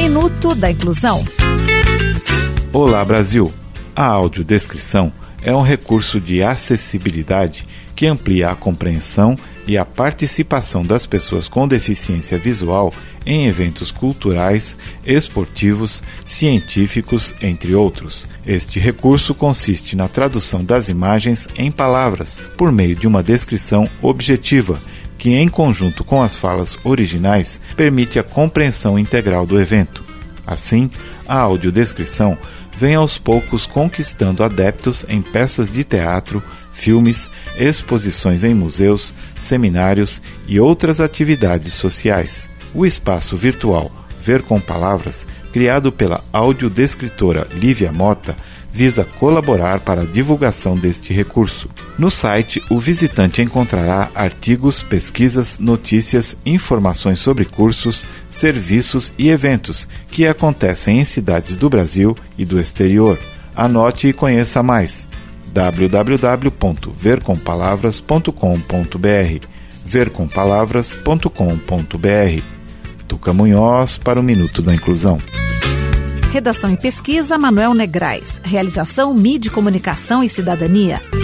Minuto da Inclusão. Olá, Brasil! A audiodescrição é um recurso de acessibilidade que amplia a compreensão e a participação das pessoas com deficiência visual em eventos culturais, esportivos, científicos, entre outros. Este recurso consiste na tradução das imagens em palavras, por meio de uma descrição objetiva, que, em conjunto com as falas originais, permite a compreensão integral do evento. Assim, a audiodescrição vem aos poucos conquistando adeptos em peças de teatro, filmes, exposições em museus, seminários e outras atividades sociais. O espaço virtual Ver com Palavras, criado pela audiodescritora Lívia Mota, visa colaborar para a divulgação deste recurso. No site, o visitante encontrará artigos, pesquisas, notícias, informações sobre cursos, serviços e eventos que acontecem em cidades do Brasil e do exterior. Anote e conheça mais. www.vercompalavras.com.br vercompalavras.com.br. Tuca Munhoz para o Minuto da Inclusão. Redação e pesquisa, Manuel Negrais. Realização, Mídia, Comunicação e Cidadania.